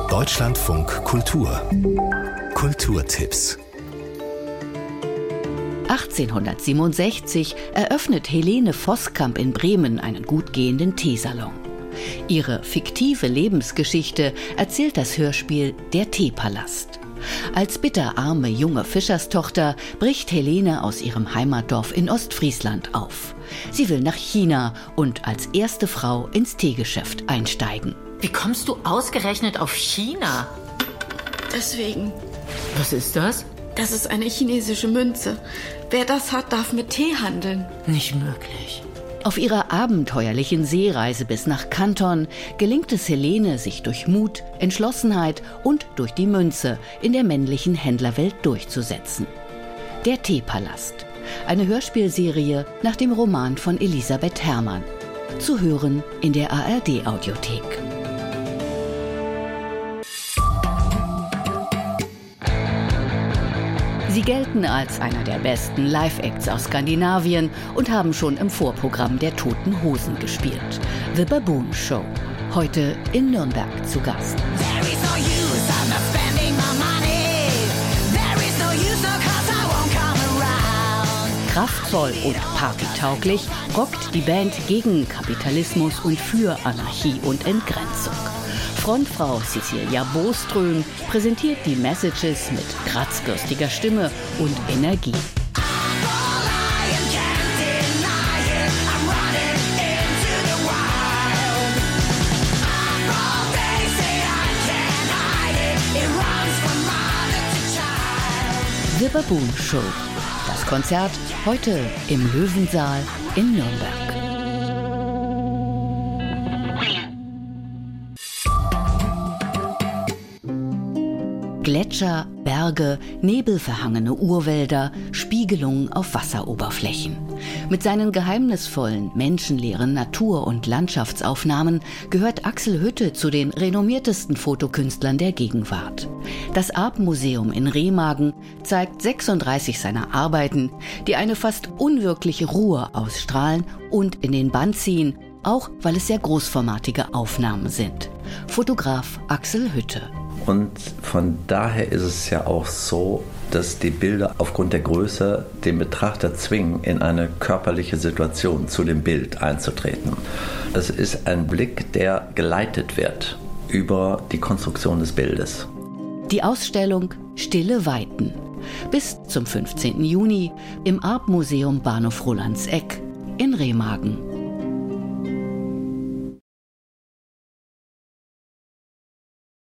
Deutschlandfunk Kultur. Kulturtipps. 1867 eröffnet Helene Voskamp in Bremen einen gut gehenden Teesalon. Ihre fiktive Lebensgeschichte erzählt das Hörspiel Der Teepalast. Als bitterarme junge Fischerstochter bricht Helene aus ihrem Heimatdorf in Ostfriesland auf. Sie will nach China und als erste Frau ins Teegeschäft einsteigen. Wie kommst du ausgerechnet auf China? Deswegen. Was ist das? Das ist eine chinesische Münze. Wer das hat, darf mit Tee handeln. Nicht möglich. Auf ihrer abenteuerlichen Seereise bis nach Kanton gelingt es Helene, sich durch Mut, Entschlossenheit und durch die Münze in der männlichen Händlerwelt durchzusetzen. Der Teepalast. Eine Hörspielserie nach dem Roman von Elisabeth Herrmann. Zu hören in der ARD-Audiothek. Sie gelten als einer der besten Live-Acts aus Skandinavien und haben schon im Vorprogramm der Toten Hosen gespielt. The Baboon Show. Heute in Nürnberg zu Gast. Kraftvoll und partytauglich rockt die Band gegen Kapitalismus und für Anarchie und Entgrenzung. Frontfrau Cecilia Boström präsentiert die Messages mit kratzbürstiger Stimme und Energie. The Baboon Show. Das Konzert heute im Löwensaal in Nürnberg. Gletscher, Berge, nebelverhangene Urwälder, Spiegelungen auf Wasseroberflächen. Mit seinen geheimnisvollen, menschenleeren Natur- und Landschaftsaufnahmen gehört Axel Hütte zu den renommiertesten Fotokünstlern der Gegenwart. Das Arp-Museum in Remagen zeigt 36 seiner Arbeiten, die eine fast unwirkliche Ruhe ausstrahlen und in den Bann ziehen, auch weil es sehr großformatige Aufnahmen sind. Fotograf Axel Hütte. Und von daher ist es ja auch so, dass die Bilder aufgrund der Größe den Betrachter zwingen, in eine körperliche Situation zu dem Bild einzutreten. Es ist ein Blick, der geleitet wird über die Konstruktion des Bildes. Die Ausstellung Stille Weiten. Bis zum 15. Juni im Arp-Museum Bahnhof Rolandseck in Remagen.